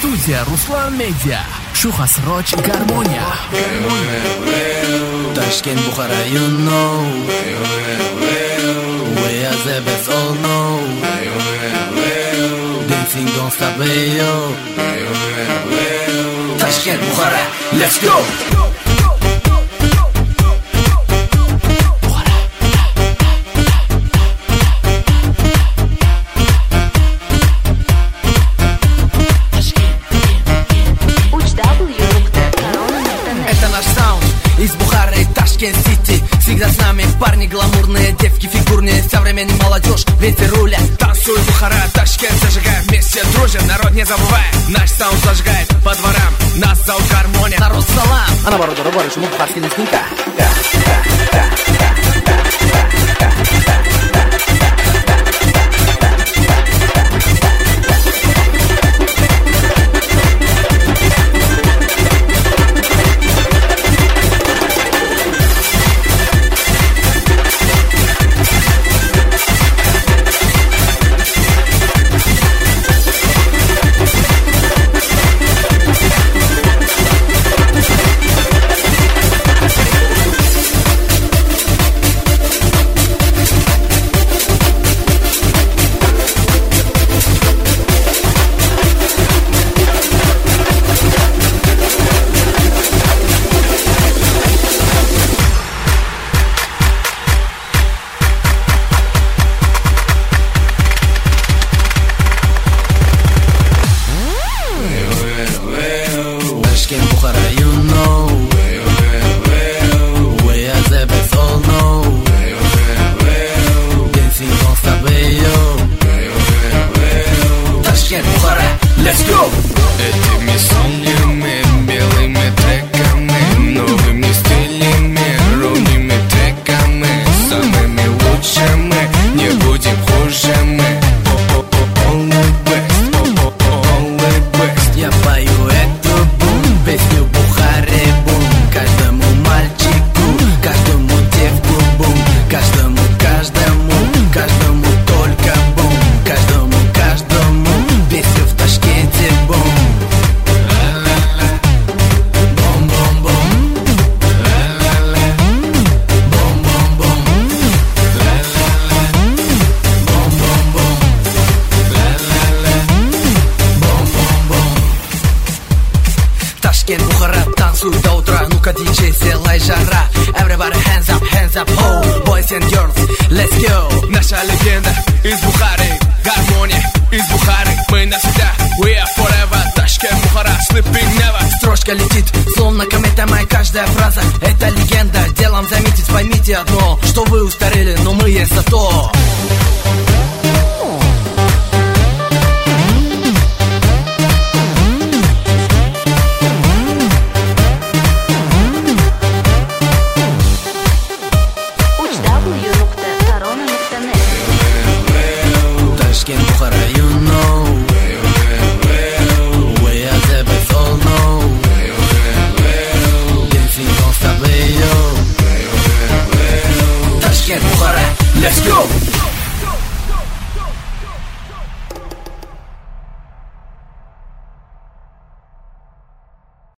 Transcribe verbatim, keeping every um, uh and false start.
Studiya Ruslan Media. Shu Hasroch Garmoniya. Tashkent, Buxara, you know. We are the best, all know. Dancing don't stop, yo. Tashkent, Buxara, let's go. Из Бухары, Ташкент Сити. Всегда с нами парни гламурные, девки фигурные, современная молодежь, ветер рулят. Танцуй, Бухара, Ташкент, зажигай, вместе дружим, народ не забывай. Наш саунд зажигает по дворам, нас зовут Гармония. Народ, салам. А наоборот, дорогой, шуму бухарский несколько. Bukhara, you know. We are the best, all know. Dancing don't stop, yo. Tashkent, Bukhara, let's go. Этими сонными белыми треками, новыми стилями, ровными треками, самыми лучшими, не будем хуже мы. Only best, only best. Я пою эту бум, песню Бухаре бум. Каждому мальчику, каждому девку бум. Каждому, каждому, каждому только бум. Каждому, каждому, песню в Ташкенте бум. Бум-бум-бум. Бум-бум-бум. Бум-бум-бум. Ташкент, Бухара, танцуй до утра. Ну-ка, диджей, сделай жара. Everybody hands up, hands up, oh, boys and girls, let's go. Наша легенда из Бухары, Гармония из Бухары. Мы навсегда, we are forever. Ташкент, Бухара, sleeping never. Строчка летит, словно комета, моя каждая фраза. Это легенда, делом заметить, поймите одно, что вы устарели, но мы есть зато. Tashkent, Bukhara, you know. We are the best, all know. Dancing don't stop, yo. Tashkent, Bukhara, let's go.